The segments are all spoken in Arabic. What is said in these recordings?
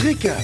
ريكاب.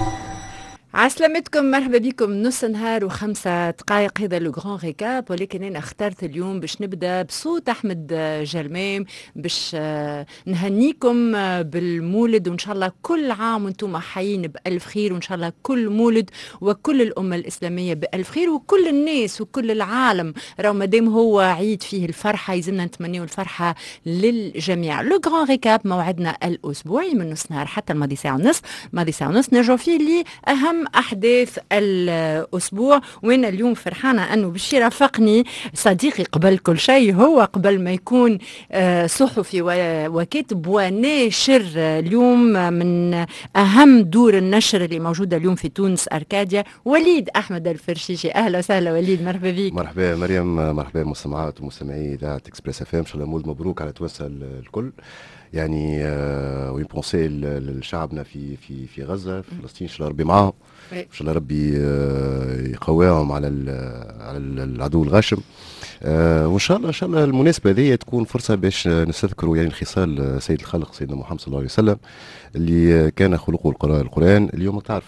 عسلامتكم، مرحبا بكم. نص نهار وخمسة دقائق، هذا لو غران ريكاب، ولكن أنا اخترت اليوم باش نبدأ بصوت أحمد جلمام باش نهنيكم بالمولد، وإن شاء الله كل عام وانتم حيين بألف خير، وإن شاء الله كل مولد وكل الأمة الإسلامية بألف خير، وكل الناس وكل العالم راهو مادام هو عيد فيه الفرحة يلزمنا نتمنيو الفرحة للجميع. لو غران ريكاب موعدنا الأسبوعي من نص نهار حتى الماضي ساعة ونص، ماضي ساعة ونص نرجعوا فيه لأهم أحداث الأسبوع. وأنا اليوم فرحانة أنه باش يرافقني صديقي قبل كل شيء، هو قبل ما يكون صحفي وكاتب وناشر اليوم من أهم دور النشر اللي موجودة اليوم في تونس أركاديا، وليد أحمد الفرشيشي. أهلا وسهلا وليد، مرحبا بك. مرحبا مريم، مرحبا مستمعات ومستمعي إذاعة إكسبريس FM. إن شاء الله مولد مبروك على توانسة الكل. يعني وين بونسي لشعبنا في غزة، في فلسطين، إن شاء الله ربي معاهم، إن شاء الله ربي يقواهم على العدو الغاشم. وإن شاء الله المناسبة هذه تكون فرصة باش نستذكروا يعني خصال سيد الخلق سيدنا محمد صلى الله عليه وسلم اللي كان خلقه القرآن. اليوم تعرف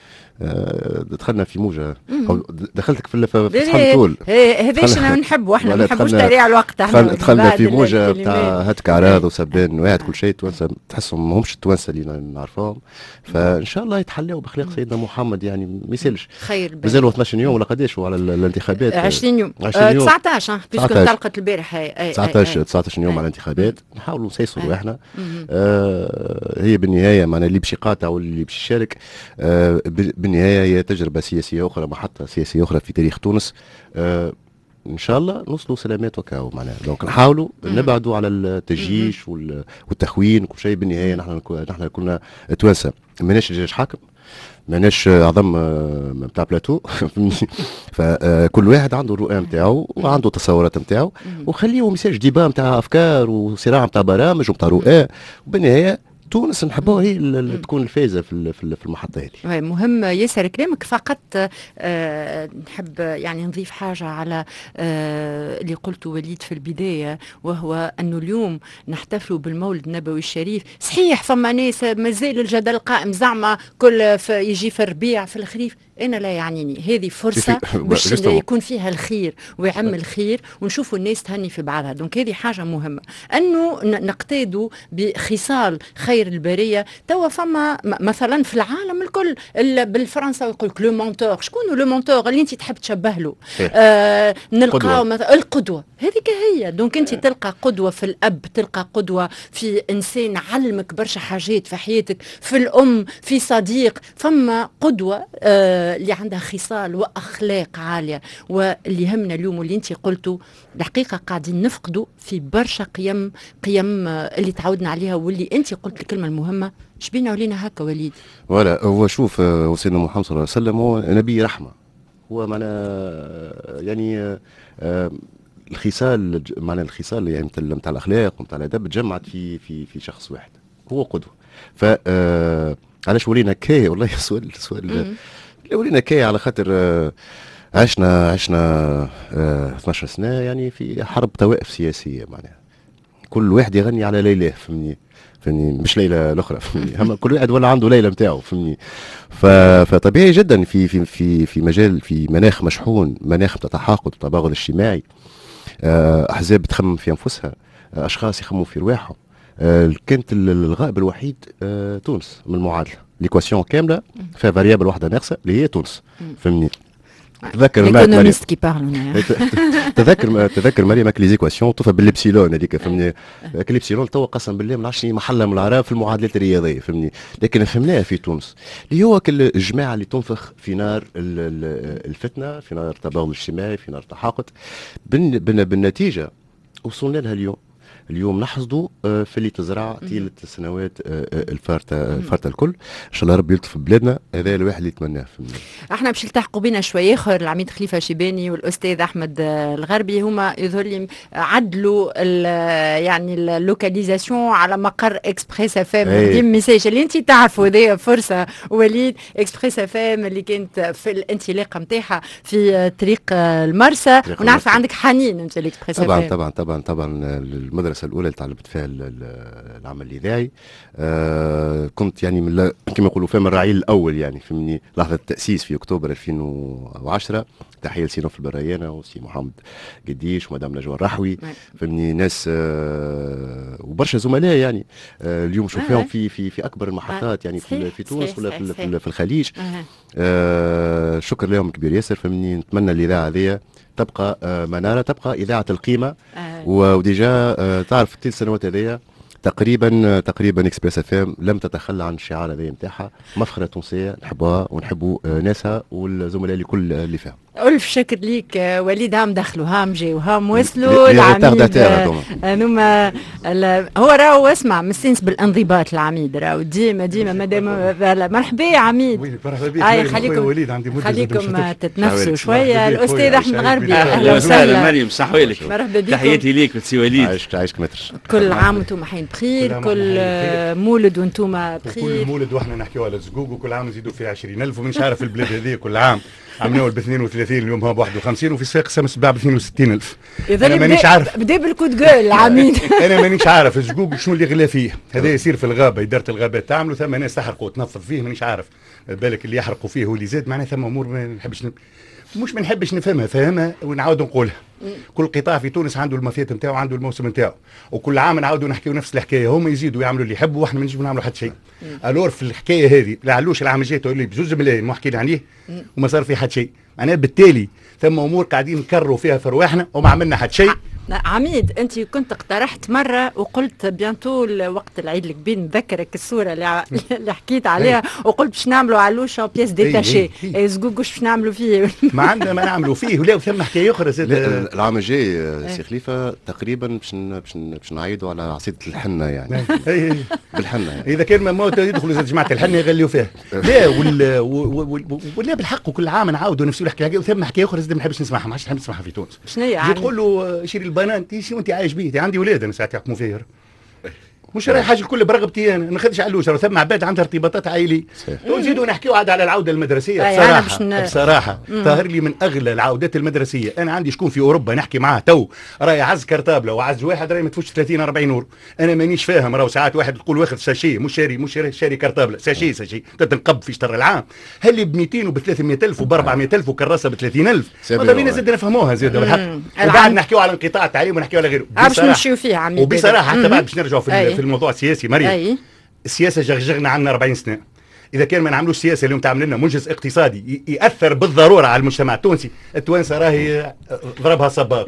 دخلنا في موجة، دخلتك في فصحى طول هذاش انا نحبه، احنا ما نحبوش تريع الوقت. دخلنا في موجة بتاع هتك اعراض وسبان واحد كل شيء. توانسة تحسهم ما همش التوانسة اللي نعرفهم، فان شاء الله يتحلوا بخلاق سيدنا محمد. يعني ما يسالش خير، مازالوا 12 يوم ولا قداش على الانتخابات؟ 20 يوم 19 بيسكو انطلقت البارح. 19 يوم على الانتخابات. نحاولوا نسيسوا احنا. هي بالنهاية معنا اللي باش يقاطع واللي باش يشارك بالنهاية هي تجربة سياسية أخرى، محطة سياسية أخرى في تاريخ تونس. إن شاء الله نوصلوا سلامات وكاو معناها. دونك نحاولوا نبعدوا على التجيش والتخوين وكل شيء. بالنهاية نحن كنا توانسة، ماناش جيش حاكم، ماناش عظم نتاع بلاتو فكل واحد عنده الرؤى نتاعو وعنده تصورات نتاعو، وخليه ميساج ديبا نتاع أفكار وصراع نتاع برامج ونتاع رؤى. وبالنهاية تونس نحبوها هي اللي تكون الفائزه في المحطه هذه. مهم ياسر كلامك. فقط نحب يعني نضيف حاجه على اللي قلته وليد في البدايه، وهو انه اليوم نحتفلوا بالمولد النبوي الشريف. صحيح فما ناس مازال الجدل قائم، زعما كل يجي في الربيع في الخريف. أنا لا يعنيني، هذه فرصة باش يكون فيها الخير ويعم الخير ونشوفوا الناس تهني في بعضها. دونك هذه حاجة مهمة، أنه نقتادوا بخصال خير البرية. توا فما مثلا في العالم الكل بالفرنسا يقول لك لو مونتور. شكون لو مونتور اللي أنت تحب تشبه له؟ نلقاو مثلا القدوة، هذيك هي. دونك أنت تلقى قدوة في الأب، تلقى قدوة في إنسان علمك برشا حاجات في حياتك، في الأم، في صديق. فما قدوة اللي عندها خصال وأخلاق عالية. واللي يهمنا اليوم واللي انت قلته الحقيقة قاعدين نفقدوا في برشا قيم اللي تعودنا عليها. واللي انت قلت الكلمة المهمة، شبينا ولينا هكا وليد. ولا هو شوف، سيدنا محمد صلى الله عليه وسلم هو نبي رحمة. هو معنا يعني الخصال يعني نتاع الأخلاق ونتاع الأدب تجمعت في شخص واحد، هو قدوة. ف علاش ولينا كاي؟ والله سؤال ولينا كاي على خاطر عشنا 12 سنة يعني في حرب طوائف سياسية. معناها كل واحد يغني على ليلة، فهمني مش ليلة الأخرى، فهمني كل واحد ولا عنده ليلة متاعه، فهمني. فطبيعي جدا في مناخ مشحون، مناخ تحاقد وتباغض اجتماعي، أحزاب تخمم في أنفسها، أشخاص يخمموا في رواحهم. كانت الغائب الوحيد تونس من المعادلة. ليكواسيون كاملة فيها فاريابل واحدة ناقصة اللي هي تونس، فهمني. تذكر مريم لي زيكواسيون توفى بالابسيلون هذيك، فهمني. الابسيلون توا قسم بالله ما نعرفش محل من العرب في المعادلات الرياضيه، فهمني. لكن فهمناها في تونس اللي هو كل الجماعه اللي تنفخ في نار الفتنه، في نار التباغض الاجتماعي، في نار التحاقد. بالنتيجه وصلنا لها اليوم نحصدوا في اللي تزرع طيلة السنوات الفارطة الكل. ان شاء الله ربي يلطف ببلادنا، هذا الواحد اللي يتمناه. احنا باش نلتحقوا بينا شويه اخر. العميد خليفه شيباني والاستاذ احمد الغربي هما يظهر لي عدلوا يعني اللوكاليزاسيون على مقر اكسبريس اف ام. دي ميساج اللي انت تعرفوا، هذه فرصه وليد. اكسبريس اف ام اللي كانت في الانطلاقه نتاعها في طريق المرسى، ونعرف عندك حنين انت الاكسبريس اف ام. طبعا المدرسه المدرسه الاولى اللي تعلمت فيها العمل الاذاعي. كنت يعني كما يقولوا فهم الرعيل الاول يعني فهمني لحظه التاسيس في اكتوبر 2010. تحيه لسينوف البريانه وسي محمد قديش ومدام نجوى الرحوي فهمني ناس وبرشا زملاء يعني اليوم شوفهم في اكبر المحطات يعني في تونس ولا في الخليج. شكر لهم كبير ياسر فهمني. نتمنى الاذاعه هذه تبقى مناره، تبقى اذاعه القيمه. وديجا تعرف في الثلاث سنوات هذيا تقريبا اكسبريس اف ام لم تتخلى عن الشعار هذا نتاعها. مفخره تونسيه نحبوها ونحبوا ناسها والزملاء الكل اللي فيها. ألف شكر ليك وليد. هام دخلوا هام جاوا هام وصلوا العميد هذوما. هو راهو اسمع مستنس بالانضباط العميد راهو ديما مادام مرحبا يا عميد. خليكم تتنفسوا شويه. الاستاذ احمد غربي اهلا وسهلا. مريم صحويلك. مرحبا بكم. تحياتي ليك وتسي وليد. عايشك متر. كل عام وانتم حين بخير. كل مولد وانتم بخير. كل مولد واحنا نحكيو على الزقوق وكل عام نزيدوا فيه 20,000 ومش عارف البلاد هذه كل عام عملوه ب 32 اليوم هو ب 51 وفي الساق سمس باع ب 62,000. انا مانيش عارف بدا بالكود جول العميد. انا مانيش عارف الزقوق شنو اللي غلا فيه. هذا يصير في الغابه اداره الغابات تعملوا ثم ناس تحرقوا وتنظف فيه مانيش عارف. بالك اللي يحرقوا فيه واللي زاد معناها ثم امور ما نحبش نفهمها فاهمها ونعاود نقولها. كل قطاع في تونس عنده المفيات نتاعو عنده الموسم نتاعو وكل عام نعاودوا نحكيو نفس الحكايه. هم يزيدوا يعملوا اللي يحبوا واحنا ما نجموا نعملوا حتى شيء. الور في الحكايه هذه لعلوش العام الجاي تقول لي بزوز ملايين ما حكينا عليه وما صار في حتى شيء. معناها بالتالي ثم امور قاعدين نكرروا فيها في رواحنا وما عملنا حتى شيء. عميد انت كنت اقترحت مره وقلت بيانتو وقت العيد الكبير نذكرك الصوره اللي حكيت عليها وقلت باش نعملوا علوشة بياس ديتاشي زقوق باش نعملوا فيه. ما عندنا ما نعملوا فيه ولا ثم حكايه اخرى زاد. العام الجاي سي خليفه تقريبا باش نعيدوا على عصيده الحنه يعني. بالحنه يعني. اذا كان موت يدخلوا زاد جماعه الحنه يغليوا فيها. لا ولا بالحق وكل عام نعاودوا نفس الحكايه وثم حكايه اخرى زاد ما نحبش نسمعها ما عادش نحب نسمعها في تونس. شنو هي؟ تقول له شيري البنان شنو انت عايش بيه؟ عندي ولاد انا ساعات يحكموا فيا مش رايح حاجه الكل برغبتي انا ما ناخذش علوشه ثم عباد عندها ارتباطات عائليه. نزيدوا نحكيوا عاد على العوده المدرسيه. بصراحه ظاهر لي من اغلى العودات المدرسيه. انا عندي شكون في اوروبا نحكي معاه تو راهي عز كرتابله وعز واحد راهي ما تفوتش 30 40 يورو. انا مانيش فاهم راهو ساعات واحد تقول واخذ ساشي مش شاري كرتابله ساشي تنقب في شطر العام. هل اللي ب 200 وب 300,000 وب 400,000 وكراسه ب 30,000 ماذا بينا زاد نفهموها زاد بالحق. وبعد نحكيوا على انقطاع التعليم ونحكيوا على غيره. باش نمشيو فيها عمي. وبصراحه حتى بعد باش نرجعوا في الموضوع السياسي مريم. السياسه جغجغنا عنا 40 سنه. اذا كان ما نعملوش سياسه اليوم تعمل لنا منجز اقتصادي ياثر بالضروره على المجتمع التونسي التوانسه راهي ضربها صباط.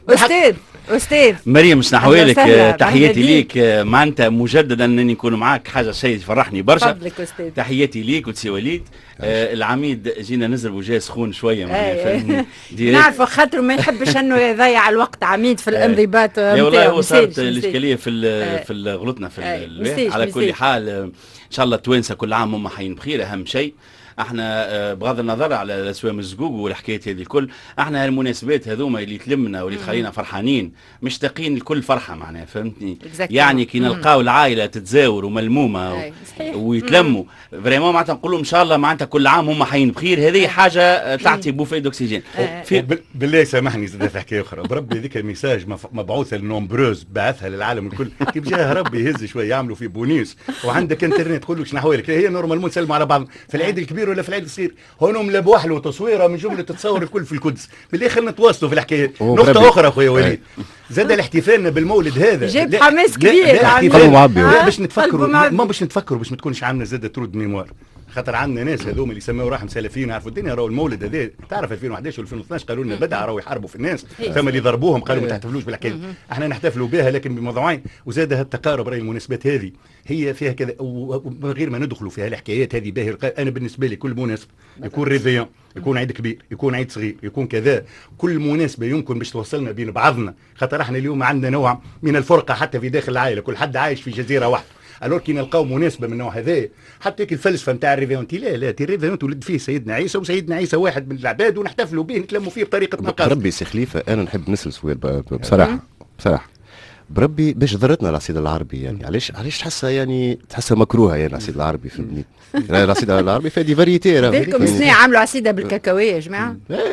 استاذ مريم سنحوالك تحياتي ليك. معناتها مجددا انني نكون معك حاجه شيء يفرحني برشا. تحياتي ليك وتسي وليد. العميد جينا نزربوا جاي سخون شويه معناها نعرفوا خاطر ما يحبش انه يضيع الوقت عميد في الانضباط. والله هو صارت الاشكاليه في غلطنا في على كل حال ان شاء الله التوانسه كل عام هم حيين بخير. اهم شيء احنا بغض النظر على الاسوام الزقوق والحكايات هذه الكل احنا المناسبات هذوما اللي تلمنا واللي تخلينا فرحانين مشتاقين لكل فرحه معناها فهمتني. يعني كي نلقاو العائله تتزاور وملمومه ويتلموا فريمون معناتها نقولوا ان شاء الله معناتها كل عام هم حيين بخير. هذه حاجه تعطي بوفيه اكسجين. بالله سامحني زاد في حكايه اخرى بربي هذيك الميساج مبعوثه للنومبروز بعثها للعالم الكل كيف جاه ربي يهز شويه يعملوا في بونيس وعندك انترنت تقول لك شنو لك هي نورمال نسلموا على بعض في العيد الكبير ولا في العيد الصغير هونهم لابوا له تصويره من جمله تتصور الكل في القدس. بالله خلينا نتواصلوا في الحكايه. نقطه اخرى اخويا وليد زاد الاحتفالنا بالمولد هذا جاب حماس كبير باش نتفكروا ما باش نتفكروا باش ما تكونش عندنا زاد ترود ميموار خاطر عندنا ناس هذوما اللي يسموا راحهم سلفيين يعرفوا الدنيا. راهو المولد هذا تعرف 2011 و2012 قالوا لنا بدعه راهو يحاربوا في الناس ثم اللي ضربوهم قالوا ما تحتفلوش بالحكايه. احنا نحتفلوا بها لكن بموضوعين وزاد التقارب. راهي المناسبات هذه هي فيها كذا ومن غير ما ندخلوا فيها الحكايات هذه باهي. انا بالنسبه لي كل مناسبه يكون ريفيون يكون عيد كبير يكون عيد صغير يكون كذا كل مناسبه يمكن باش توصلنا بين بعضنا خاطر احنا اليوم عندنا نوع من الفرقه حتى في داخل العائله كل حد عايش في جزيره واحده. الور كي نلقاو مناسبه من النوع هذا حتى الفلسفه نتاع الريفيون لا الريفيون ولد فيه سيدنا عيسى وسيدنا عيسى واحد من العباد ونحتفلوا به نتلموا فيه بطريقه مقاصد. ربي سي خليفه انا نحب نسال سؤال بصراحه بربي باش ضرتنا العصيده العربي يعني علاش تحسها مكروهه يعني العصيده العربي فهمتني. العصيده العربي فيها دي فاريتي. بالكم سنة عملوا عصيده بالكاكاويه يا جماعه.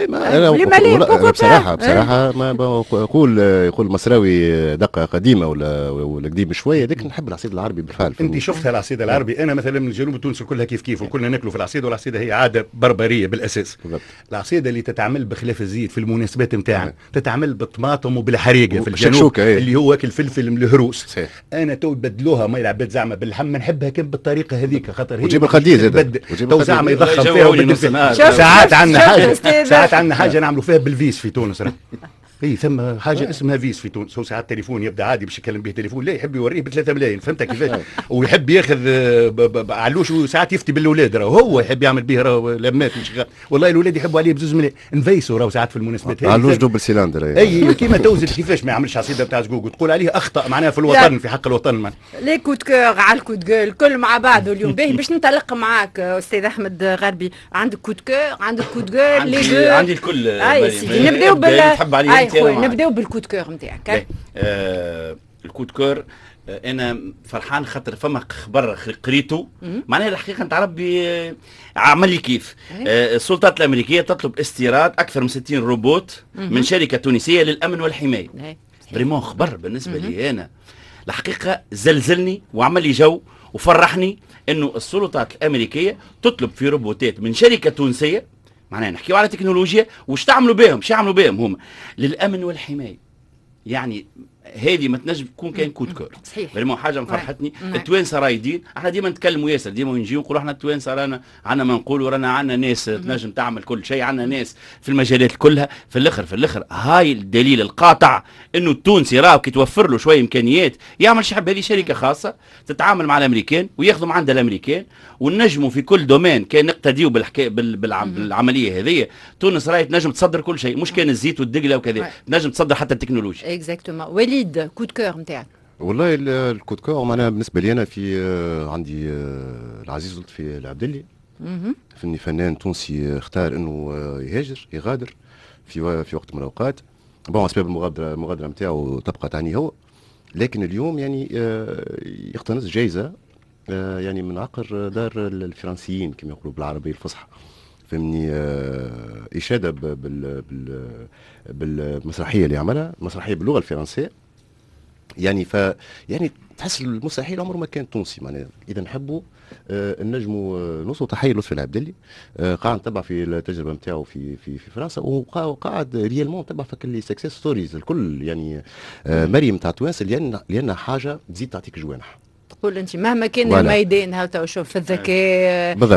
بصراحه ما يقول المصراوي دقه قديمه ولا قديم شويه، لكن نحب العصيده العربي بالفعل. انت شفتها العصيده العربي؟ انا مثلا من الجنوب التونسي كلها كيف وكلنا ناكلوا في العصيده، والعصيده هي عاده بربريه بالاساس. العصيده اللي تتعمل بخلاف الزيت في المناسبات نتاعنا تتعمل بالطماطم وبالحريقه في الجنوب اللي هو الفلفل الهروس. انا تو بدلوها ما يلعبت زعما باللحم، نحبها كم بالطريقه هذيك خاطر هي وجيب الخديز تو زعما يضخم فيها. ساعات عندنا حاجه نعملوا فيها بالفيس في تونس. اي ثم حاجه اسمها فيس في تونس. هو ساعات تليفون يبدا عادي باش يكلم به تليفون، لا يحب يوريه ب 3 ملايين، فهمت كيفاش؟ ويحب ياخذ علوش، وساعات يفتي بالاولاد، راهو هو يحب يعمل به راهو لمات مش والله الاولاد يحبوا عليه ب2 ملايين، نفيسوا راهو ساعات في المناسبات هذه علوش دوبل سيلندر. اي كيما توزن كيفاش ما يعملش عصيده بتاع زقوق وتقول عليه اخطا معناها في الوطن، في حق الوطن. لي كوت كور على الكوت جول كل مع بعض اليوم. باهي باش ننطلق معاك استاذ احمد غربي، عندك كوت كور عندك كوت جول لي عندي الكل. نبداو بالكوت كور نتاعك. الكوت كور انا فرحان خاطر فما خبر قريته معناها الحقيقه نتاع ربي عمل لي كيف. السلطات الامريكيه تطلب استيراد اكثر من 60 روبوت من شركه تونسيه للامن والحمايه. فريمون خبر بالنسبه لي انا الحقيقه زلزلني وعمل لي جو وفرحني انه السلطات الامريكيه تطلب في روبوتات من شركه تونسيه، معناها نحكيو على تكنولوجيا وش تعملوا بهم، شو يعملوا بهم هم للامن والحمايه. يعني هذه ما تنجم تكون كان كوت كور. صحيح. فريمون حاجه مفرحتني. التوانسه رايدين، احنا ديما نتكلموا ياسر، ديما نجيو نقولوا احنا التوانسه رانا عندنا ما نقولوا، رانا عندنا ناس تنجم تعمل كل شيء، عندنا ناس في المجالات كلها. في الاخر هاي الدليل القاطع انه التونسي راه كي توفر له شويه امكانيات يعمل شحب. هذه شركه خاصه تتعامل مع الامريكان وياخذوا عند الامريكان، ونجموا في كل دومين كان نقتديو بالعمليه هذه. تونس راهي تنجم تصدر كل شيء، مش كان الزيت والدقله وكذا، تنجم تصدر حتى التكنولوجيا. اكزاكتومون. وليد كوت كور نتاعك؟ والله الكوت كور معناها بالنسبه لي انا في عندي العزيز لطفي العبدلي، فنان تونسي اختار انه يغادر في وقت من الاوقات. بون اسباب المغادره نتاعو تبقى تعني هو، لكن اليوم يعني يقتنص جائزه يعني من عقر دار الفرنسيين كما يقولوا بالعربيه الفصحى، فهمني، اشاده بالمسرحيه اللي عملها، مسرحيه باللغه الفرنسيه. يعني يعني تحس المسرحيه عمره ما كان تونسي. معناها اذا نحبوا النجم نصو تحيه لطفي العبدلي، قاعد نتبع في التجربه نتاعو في فرنسا، وقاعد ريالمون نتبع فك لي سكسيس ستوريز الكل. يعني مريم تاع توانسه لان حاجه تزيد تعطيك جوانح. تقول انت مهما كان الميدان هاو شوف في الذكاء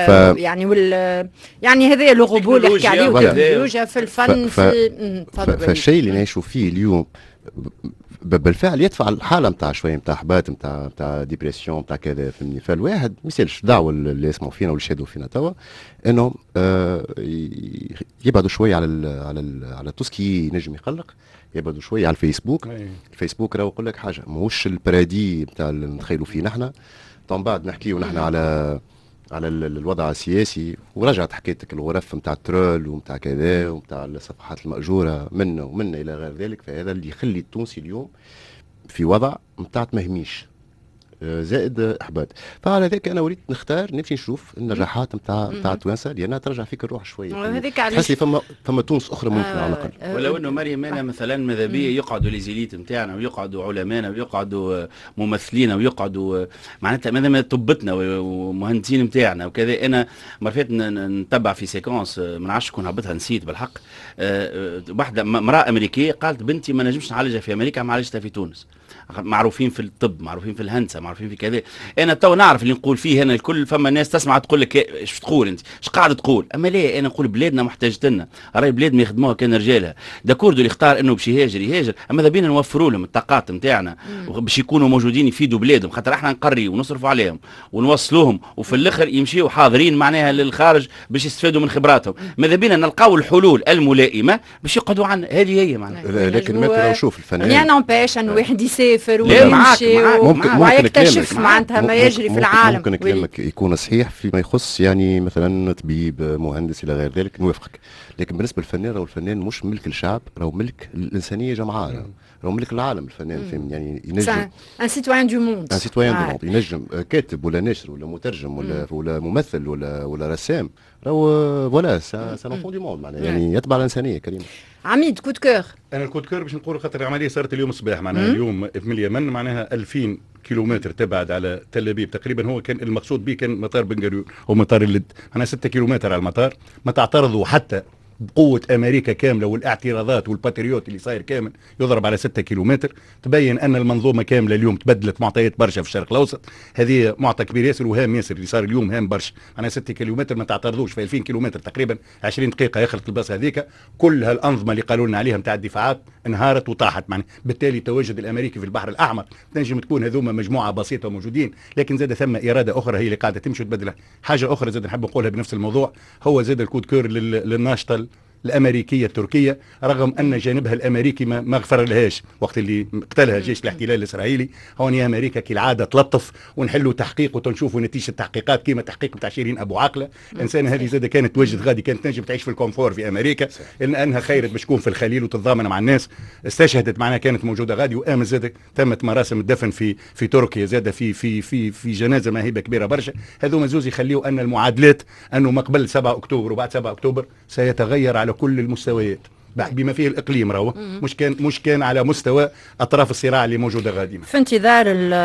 يعني هذا الغبول اللي يحكي عليه والتكنولوجيا في الفن فالشيء اللي نعيشوا فيه اليوم بالفعل يدفع الحاله نتاع شويه نتاع احباط نتاع ديبرسيون نتاع كذا، فهمني. فالواحد ما يسالش دعوه اللي يسمعوا فينا واللي يشاهدوا فينا توا انهم يبعدوا شويه على توسكي ينجم يقلق، يبعدوا شويه على الفيسبوك. الفيسبوك راهو يقول لك حاجه ماهوش البرادي نتاع اللي نتخيلوا فيه نحن. طبعا بعد نحكيو نحن على الوضع السياسي، ورجعت حكيتك الغرف نتاع الترول ونتاع كذا ونتاع الصفحات المأجورة منا إلى غير ذلك. فهذا اللي يخلي التونسي اليوم في وضع نتاع تمهميش زائد احباط. فعلى ذلك انا وليت نختار نمشي نشوف النجاحات نتاع توانسه لانها ترجع فيك الروح شويه. تحس لي فما تونس اخرى ممكن على الاقل. ولو انه مريم انا مثلا ماذا بيا يقعدوا ليزيليت نتاعنا ويقعدوا علماءنا ويقعدوا ممثلين ويقعدوا معناتها ماذا طبتنا ومهندسين نتاعنا وكذا. انا مرات نتبع في سيكونس ما نعرفش شكون هبطها نسيت بالحق. واحده امراه امريكيه قالت بنتي ما نجمش نعالجها في امريكا ما عالجتها في تونس. معروفين في الطب، معروفين في الهندسه، معروفين في كذا. انا تو نعرف اللي نقول فيه هنا الكل. فما ناس تسمع تقول لك ايش تقول انت، ايش قاعد تقول؟ اما ليه انا نقول بلادنا محتاجتنا، راهي بلادنا يخدموها كان رجالها. داكوردو اللي اختار انه باش يهاجر، اما ذا بينا نوفروا لهم الطاقات نتاعنا باش يكونوا موجودين يفيدوا بلادهم، خاطر احنا نقريوا ونصرفوا عليهم ونوصلوهم وفي الاخر يمشيوا حاضرين معناها للخارج باش يستفادوا من خبراتهم. ماذا بينا نلقاو الحلول الملائمه باش يقعدوا عنا. هذه هي معناها. لكن ما نشوف الفنان يعني نومباش انه واحد يسافر ويمشي ويكتشف معناتها ما يجري في العالم. ممكن كلامك يكون صحيح فيما يخص يعني مثلا طبيب مهندس الى غير ذلك، نوافقك. لكن بالنسبه للفنان راهو الفنان مش ملك الشعب، راهو ملك الانسانيه جمعاء. راهو ملك العالم الفنان، فهمني يعني ينجم ان سيتويان دو موند، ان سيتويان دو موند، ينجم كاتب ولا ناشر ولا مترجم ولا ممثل ولا رسام، راهو فوالا سان انفون دو موند معناها، يعني يتبع الانسانيه كريمه. عميد كود كور. انا الكود كور باش نقول خاطر العمليه صارت اليوم الصباح، معناها اليوم في اليمن معناها 2000 كيلومتر تبعد على تل ابيب تقريبا. هو كان المقصود به كان مطار بن غوريون او مطار اللد، معناها 6 كيلومتر على المطار. ما تعترضوا حتى بقوة أمريكا كاملة والاعتراضات والباتريوت اللي صاير كامل يضرب على 6 كيلومتر، تبين أن المنظومة كاملة اليوم تبدلت معطيات برشا في الشرق الأوسط. هذه معطى كبير ياسر وهام ياسر اللي صار اليوم، هام برشا. أنا 6 كيلومتر ما تعترضوش، في 2000 كيلومتر تقريبا 20 دقيقة يخلق البلاصة هذيك. كل هالأنظمة اللي قالوا لنا عليها نتاع الدفاعات انهارت وطاحت، معناها بالتالي التواجد الأمريكي في البحر الأحمر تنجم تكون هذوما مجموعة بسيطة موجودين، لكن زاد ثم إرادة أخرى هي اللي قاعدة تمشي وتبدلها. حاجة أخرى زاد نحب نقولها بنفس الموضوع، هو زاد الكود كور للناشطة الامريكيه التركيه، رغم ان جانبها الامريكي ما غفر لهاش وقت اللي قتلها جيش الاحتلال الاسرائيلي. هون يا امريكا كالعاده تلطف ونحلوا تحقيق وتنشوفوا نتيجه التحقيقات كيما تحقيق بتاع شيرين ابو عاقله. الانسان هذه زاده كانت توجد غادي، كانت تنجم تعيش في الكونفور في امريكا، لانها خيرت باش تكون في الخليل وتتضامن مع الناس. استشهدت معناها كانت موجوده غادي، وامس زاده تمت مراسم الدفن في تركيا زاده في جنازه ماهبه كبيره برشا. هذوما زوز يخليوا ان المعادلات انه ما قبل 7 اكتوبر وبعد 7 اكتوبر سيتغير على كل المستويات بما فيه الاقليم، راهو مش كان على مستوى اطراف الصراع اللي موجوده غادي. في انتظار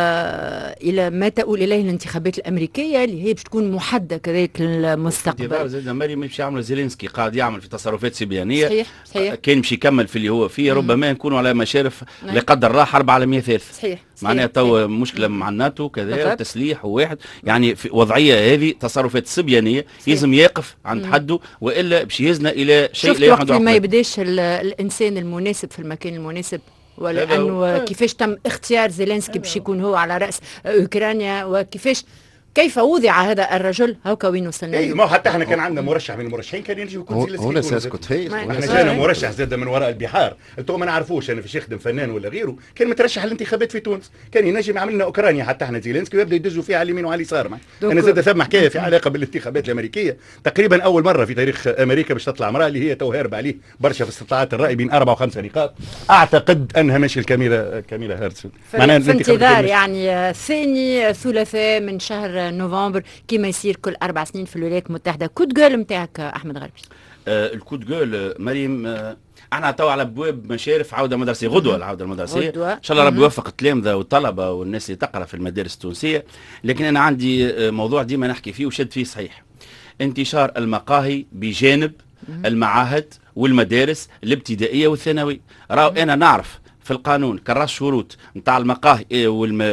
الى ما تؤول اليه الانتخابات الامريكيه اللي هي باش تكون محدده كذلك للمستقبل. انتظار زاد مريم باش يعمل زيلينسكي، قاعد يعمل في تصرفات سبيانيه. صحيح. كان باش يكمل في اللي هو فيه، ربما نكونوا على مشارف لا قدر الله حرب عالميه ثالثه. صحيح. معناها تو مشكله مع الناتو كذا وتسليح وواحد، يعني في وضعيه هذه تصرفات سبيانيه لازم يقف عند حده، والا باش يهزنا الى شيء لا يحمد ما يبداش الانسان المناسب في المكان المناسب، ولانه كيفاش تم اختيار زيلينسكي باش يكون هو على راس اوكرانيا، وكيفاش كيف وضع هذا الرجل، هاكا وين وصلنا له. ما حتى احنا كان عندنا مرشح من المرشحين كان ينجم يكون زيلينسكي. هنا ساسكت فيه، احنا كان مرشح زاد من وراء البحار. انتم ما نعرفوش انا فيش يخدم فنان ولا غيره، كان مترشح للانتخابات في تونس، كان ينجم يعمل لنا اوكرانيا حتى احنا زيلينسكي ويبدا يدزوا فيها على اليمين وعلى اليسار. انا زاد ثم حكايه في علاقه بالانتخابات الامريكيه، تقريبا اول مره في تاريخ امريكا باش تطلع امراه اللي هي تو هارب عليه برشا في استطلاعات الراي بين 4 و5 نقاط. اعتقد انها ماشي الكاميلا هارتس. معناها في انتظار يعني ثاني ثلاثاء من شهر نوفمبر كما يصير كل 4 سنين في الولايات المتحدة. كود جول نتاعك أحمد غربي. الكود جول مريم، احنا تو على ابواب مشارف عوده مدرسيه، غدوه العوده المدرسيه ان شاء الله. ربي يوفق التلامذه والطلبه والناس اللي تقرا في المدارس التونسيه. لكن انا عندي موضوع ديما نحكي فيه وشد فيه صحيح، انتشار المقاهي بجانب المعاهد والمدارس الابتدائيه والثانويه. راهو انا نعرف في القانون كراس شروط نتاع المقاهي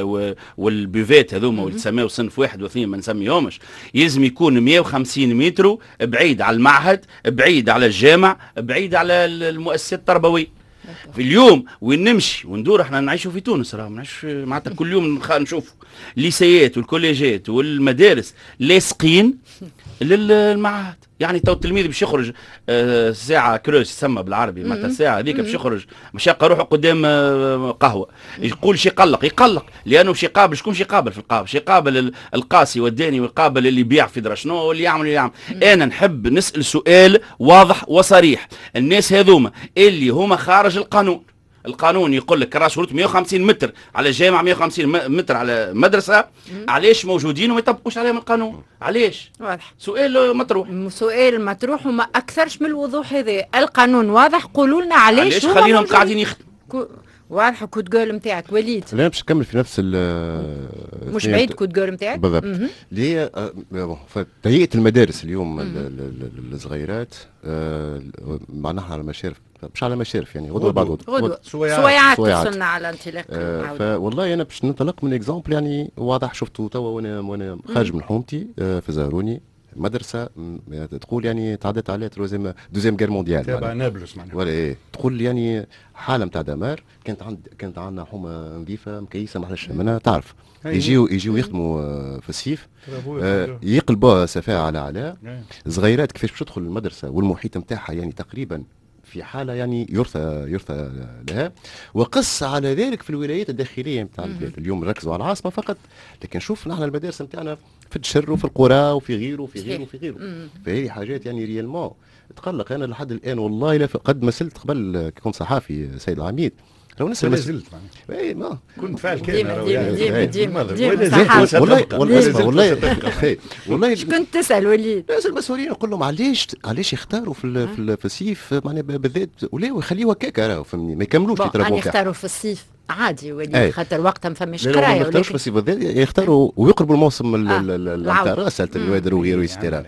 والبيفات هذوما واللي تسميوا صنف 1 و2 ما نسميهمش، يلزم يكون 150 متر بعيد على المعهد، بعيد على الجامع، بعيد على المؤسسات التربويه. في اليوم وين نمشي وندور، احنا نعيشوا في تونس، راهو نعيش معناتها كل يوم نشوفوا الليسيات والكوليجات والمدارس لاصقين للمعهد. يعني تو التلميذ باش يخرج ساعه كروس يسمى بالعربي، معناتها الساعه هذيك باش يخرج باش يلقى روحه قدام قهوه، يقول شي يقلق لانه باش يقابل شكون؟ باش يقابل في القهوه، باش يقابل القاسي والداني، ويقابل اللي يبيع في درا شنو، واللي يعمل انا نحب نسال سؤال واضح وصريح. الناس هذوما اللي هما خارج القانون يقول لك راس شروط 150 متر على الجامعه، 150 متر على مدرسه، علاش موجودين وما يطبقوش عليهم القانون؟ علاش؟ واضح. سؤال مطروح وما اكثرش من الوضوح هذا. القانون واضح، قولوا لنا علاش خليهم قاعدين يخدموا. واضح. كود جول نتاعك وليد. لا باش نكمل في نفس مش بعيد كود جول نتاعك بالضبط. اللي هي تهيئه المدارس اليوم الصغيرات، معناها على المشارف، مش على مشارف يعني غدوه بعد غدوه سويعات وصلنا على انطلاق. فوالله انا باش ننطلق من اكزامبل يعني واضح شفته توا وانا خارج من حومتي في زهروني، مدرسه تقول يعني تعدت عليها دوزيام غير مونديال تابع نابلس معناها، ولا ايه تقول يعني حاله نتاع دمار. كانت عندنا حومه نظيفه مكيسه ما حناش منها، تعرف يجيو يخدموا في الصيف، يقلبوا سفاهه على صغيرات كيفاش باش تدخل المدرسه والمحيط نتاعها يعني تقريبا في حاله يعني يرثى لها. وقص على ذلك في الولايات الداخليه نتاع البلاد. اليوم ركزوا على العاصمه فقط، لكن شوف نحن المدارس نتاعنا في الشر وفي القرى وفي غيره وفي غيره وفي غيره. فهذه حاجات يعني ريالمون تقلق. انا لحد الان والله لا قد ما سلت قبل كنت صحافي سيد العميد، لو نسال ما زلت اي ما كنت فاعل كان والله كنت تسال وليد لازم المسؤولين نقول لهم علاش يختاروا في الصيف معناها بالذات ولا يخليوه هكاك راهو فهمني ما يكملوش يتربوا يختاروا في الصيف عادي وليد خاطر وقتها ما فماش قرايه ما يختاروش في الصيف بالذات يختاروا ويقربوا الموسم نتاع راسه الوادر وغيره يسترا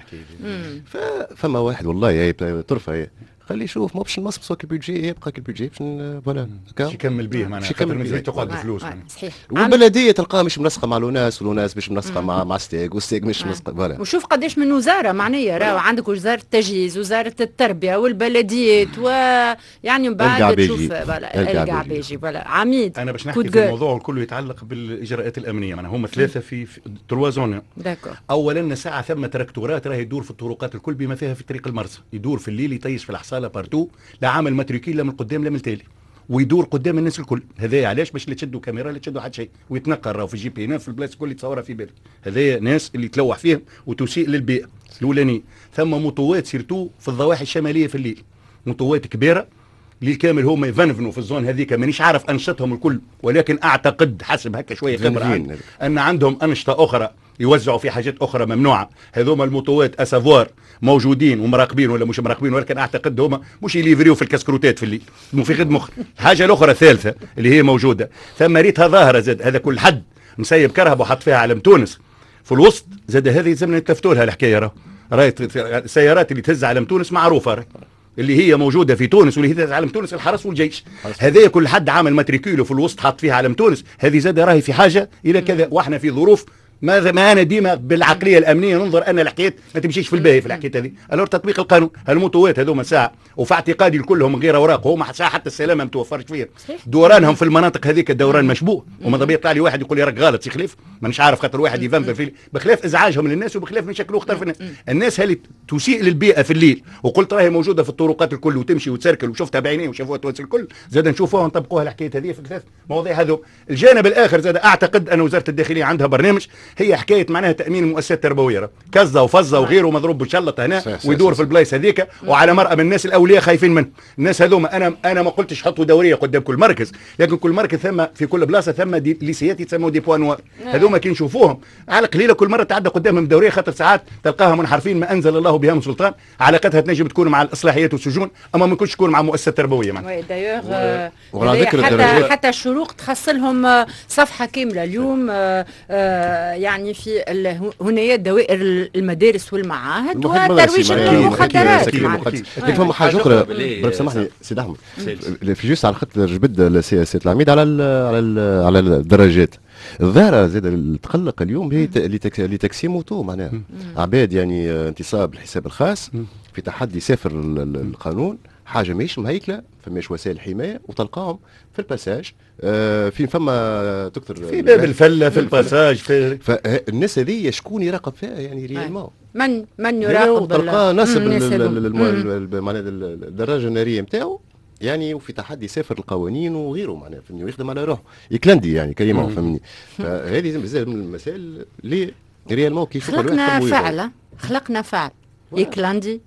فما واحد والله طرفه خليه يشوف ما باش نمصمصوا البيدجي يبقى البيدجي باش فوالا باش يكمل به معناها يكمل به تقعد الفلوس صحيح والبلديه تلقاها مش منسقه مع لوناس ولوناس مش منسقه مع ستيك والستيك مش منسقه فوالا وشوف قداش من وزاره معنيه راهو عندك وزاره التجهيز وزاره التربيه والبلديات ويعني من بعد تشوف فوالا القعباجي فوالا عميد انا باش نحكي في الموضوع كله يتعلق بالاجراءات الامنيه معناها هما ثلاثه في 3 زون اولا ساعه ثم تراكتورات راهي يدور في الطرقات الكل بما فيها في طريق المرسى يدور في الليل يطيش في الحصاله بارتو لا عامل ماتريكيل لا من القدام لا من التالي ويدور قدام الناس الكل هذا علاش باش لا تشدوا كاميرا لا تشدوا حد شيء ويتنقل راهو في جي بي في البلاصه الكل يتصورها في بالك هذا ناس اللي تلوح فيهم وتسيء للبيئه الاولاني ثم مطوات سيرتو في الضواحي الشماليه في الليل مطوات كبيره للكامل هما يفنفنوا في الزون هذيك مانيش عارف انشطتهم الكل ولكن اعتقد حسب هكا شويه خبره ان عندهم انشطه اخرى يوزعوا في حاجات اخرى ممنوعه هذوما المطوات اسافوار موجودين ومراقبين ولا مش مراقبين ولكن اعتقد هما مش يليفريو في الكسكروتات في الليل في خدمه الحاجه الاخرى الثالثه اللي هي موجوده ثم ريتها ظاهره زاد هذا كل حد مسيب كرهب وحط فيها علم تونس في الوسط زاد هذه زمن نتلفتوا لها الحكايه راهي السيارات اللي تهز علم تونس معروفه اللي هي موجوده في تونس واللي هي علم تونس الحرس والجيش هذا كل حد عامل ماتريكيلو في الوسط حط فيها علم تونس هذه زاد راهي في حاجه الى كذا واحنا في ظروف ما انا ديما بالعقليه الامنيه ننظر ان الحكايات ما تمشيش في الباهي في الحكايه هذه الور تطبيق القانون المطوات هذوما ساعه وفي اعتقادي كلهم غير اوراق وهم ساعه حتى السلامه ما توفرش فيها دورانهم في المناطق هذيك الدوران مشبوه وما طبيعي يطلع لي واحد يقول لي راك غلط سي خليف مانيش عارف خاطر واحد يفهم في بخلاف ازعاجهم للناس وبخلاف من شكله اختار في الناس اللي تسيء للبيئه في الليل وقلت راهي موجوده في الطرقات الكل وتمشي وتسركل وشفتها بعيني وشافوها تونس الكل زاد نشوفوها ونطبقوها الحكايه هذه في ثلاث مواضيع هذو الجانب الاخر زاد اعتقد ان وزاره الداخليه عندها برنامج هي حكايه معناها تامين المؤسسات التربويه كزه وفزه وغيره ومضروب بشلط هنا ويدور في البلايص هذيك وعلى مرأى من الناس الاولياء خايفين منه الناس هذوما انا ما قلتش حطوا دوريه قدام كل مركز لكن كل مركز ثم في كل بلاصه ثم ليسيات يتسموا دي بوان نوار هذوما كي نشوفوهم على قليله كل مره تعدى قدامهم دوريه خاطر ساعات تلقاها منحرفين ما انزل الله بها من سلطان علاقتها تنجم تكون مع الاصلاحيات والسجون اما ما يكونش تكون مع مؤسسه تربويه حتى الشروق تخص لهم صفحه كامله اليوم يعني في هنايا دوائر المدارس والمعاهد وترويج المخدرات فما حاجه اخرى سامحني سيد احمد في جوست على خاطر جبد سياسه العميد على الدراجات الظاهره زاد تقلق اليوم هي لتكسي موتو معناها عباد يعني انتصاب الحساب الخاص في تحدي سافر القانون حاجه ماهيش مهيكله فماش وسائل حمايه وتلقاهم في الباساج فين فما تكثر في باب الفله في الباساج فالناس هذه شكون يراقب فيها يعني ريالمون من يراقب تلقى نصب معناها الدراجه الناريه نتاعو يعني وفي تحدي سافر القوانين وغيره معناها فهمني ويخدم على روحه يكلندي يعني كلمه فهمني فهذه بزاف من المسائل اللي ريالمون كي يشوفوا خلقنا فعل يكلندي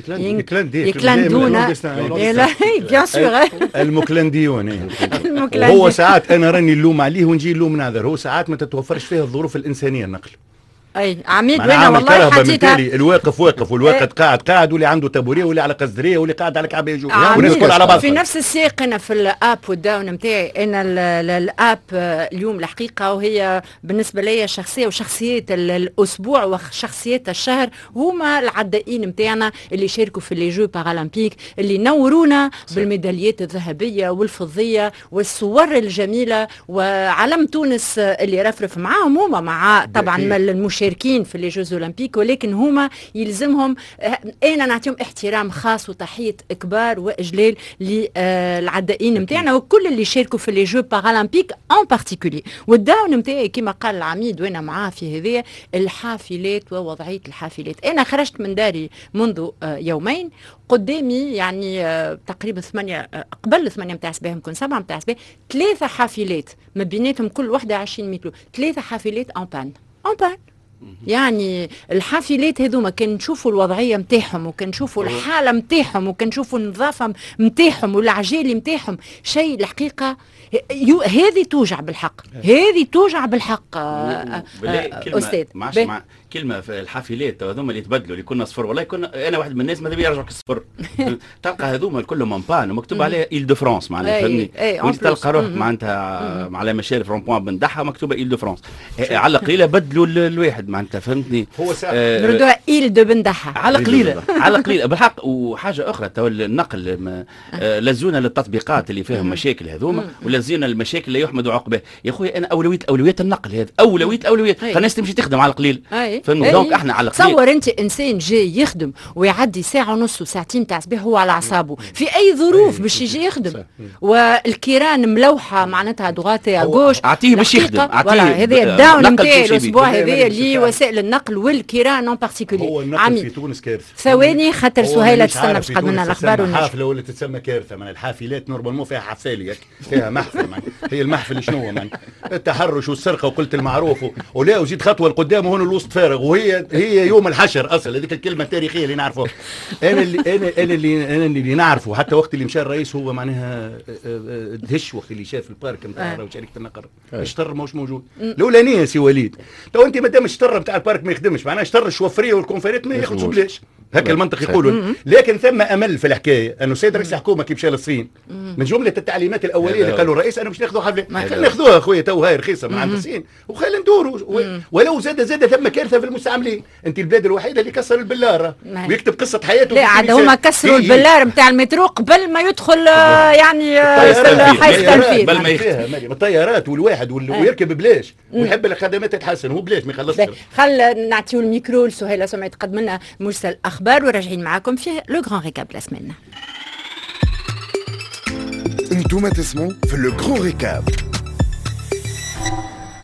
يكلندونا بيان سور المكلنديون هو ساعات انا راني نلوم عليه ونجي نلوم نعذر هو ساعات ما تتوفرش فيها الظروف الانسانيه النقل اي عميد وانا والله حطيتها الواقف واقف والواقد قاعد واللي عنده تابوريه واللي على قزدريه واللي قاعد على كعبه والناس كل على بعض في نفس السياق انا في الاب والداون نتاعي انا الاب اليوم الحقيقه وهي بالنسبه لي شخصيه وشخصيات الاسبوع وشخصيات الشهر هما العدائين نتاعنا اللي شاركوا في لي جو بارالمبيك اللي نورونا بالميداليات الذهبيه والفضيه والصور الجميله وعلم تونس اللي رفرف معاهم هما مع طبعا المشاركين في لي جوز اولمبيك ولكن هما يلزمهم انا نعطيهم احترام خاص وتحيه كبار واجلال للعدائين نتاعنا وكل اللي شاركوا في لي جو بارالمبيك ان بارتيكولي والداون نتاعي كما قال العميد وانا معاه في هذه الحافلات ووضعيه الحافلات انا خرجت من داري منذ يومين قدامي يعني تقريبا 8 قبل 8 نتاع الصباح يمكن 7 نتاع الصباح 3 حافلات ما بيناتهم كل واحده 20 متر 3 حافلات ان بان يعني الحافلات هذوما كان نشوفوا الوضعيه نتاعهم وكان نشوفوا الحاله نتاعهم وكان نشوفوا النظافه نتاعهم والعجالي نتاعهم، شيء الحقيقه هذه توجع بالحق، هذه توجع بالحق استاذ. مع كلمه في الحافلات هذوما اللي تبدلوا اللي كنا صفر، والله كنا انا واحد من الناس ماذا بيا يرجعوا كصفر. تلقى هذوما كلهم بان ومكتوب عليها إيل دو فرانس معناها، فهمني؟ وانت تلقى روحك معناتها على مشارف رون بن دحا مكتوبه إيل دو فرانس، على قليله بدلوا الواحد معناتها، فهمتني؟ هو نردوها إيل دو بن دحا على قليله على قليله بالحق. وحاجه اخرى تو النقل لزونا للتطبيقات اللي فيهم مشاكل هذوما، ولزونا المشاكل اللي يحمدوا عقبه. يا خويا انا اولويات النقل، هذا اولويات الناس تمشي تخدم على قليل، فهمت؟ دونك احنا على قليل. تصور انت انسان جاي يخدم ويعدي ساعه ونص وساعتين تاع صباح هو على اعصابه، في اي ظروف باش يجي يخدم، والكيران ملوحه معناتها دغاتي غوش، اعطيه باش يخدم، هذا الداون نتاع الاسبوع هذا اللي وسائل النقل والكيران اون بارتيكولي. هو النقل في تونس كارثه. ثواني خاطر سهيله تستنى باش قد منا الاخبار. حافله ولا تتسمى كارثه، من الحافلات نورمالمون فيها حفالي فيها محفل، هي المحفل شنو من التحرش والسرقه وقلت المعروف ولا وزيد خطوه لقدام وهون الوسط فارغ، وهي يوم الحشر اصلا، هذيك الكلمه التاريخيه اللي نعرفوها. انا اللي نعرفه حتى وقت اللي مشى الرئيس هو معناها دهش وقت اللي شاف البارك نتاع وشركه النقل الشطر ماهوش موجود. الاولانيه سي وليد، تو انت مادام الشطر نتاع البارك ما يخدمش معناها شطر الشوفريه والكونفريت ما ياخذش بلاش، هكا المنطق يقولوا. لكن ثم امل في الحكايه انه السيد رئيس الحكومه كي مشى للصين من جمله التعليمات الاوليه اللي قالوا الرئيس انا مش ناخذوا حفله، خلينا ناخذوها اخويا تو هاي رخيصه من عند الصين وخلينا ندوروا. ولو زاد ثم كارثه في المستعملين، انت البلاد الوحيده اللي كسر البلاره ويكتب قصه حياته. لا عاد هما كسروا البلار نتاع المترو قبل ما يدخل يعني حيز التنفيذ الطيارات والواحد ويركب بلاش ويحب الخدمات تتحسن هو بلاش ما يخلصش. خل نعطيو الميكرو لسهيله سمعت تقدم لنا مرسل اخبار وراجعين معاكم في لو غران ريكاب لا سمانه. انتم تسمعوا في لو غران ريكاب.